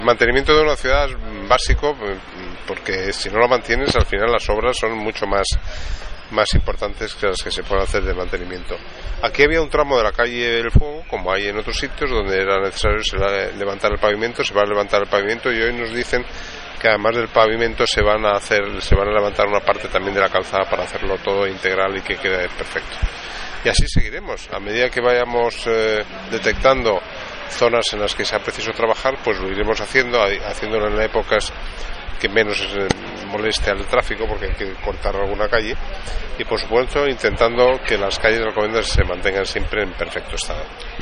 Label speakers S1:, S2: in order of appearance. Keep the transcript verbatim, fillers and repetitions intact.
S1: El mantenimiento de una ciudad es básico porque si no lo mantienes al final las obras son mucho más, más importantes que las que se pueden hacer de mantenimiento. Aquí había un tramo de la calle del Fuego, como hay en otros sitios donde era necesario levantar el pavimento, se va a levantar el pavimento y hoy nos dicen que además del pavimento se van a hacer, se van a levantar una parte también de la calzada para hacerlo todo integral y que quede perfecto. Y así seguiremos, a medida que vayamos eh, detectando zonas en las que sea preciso trabajar, pues lo iremos haciendo, haciéndolo en épocas que menos eh, moleste al tráfico porque hay que cortar alguna calle y por supuesto intentando que las calles de Alcobendas se mantengan siempre en perfecto estado.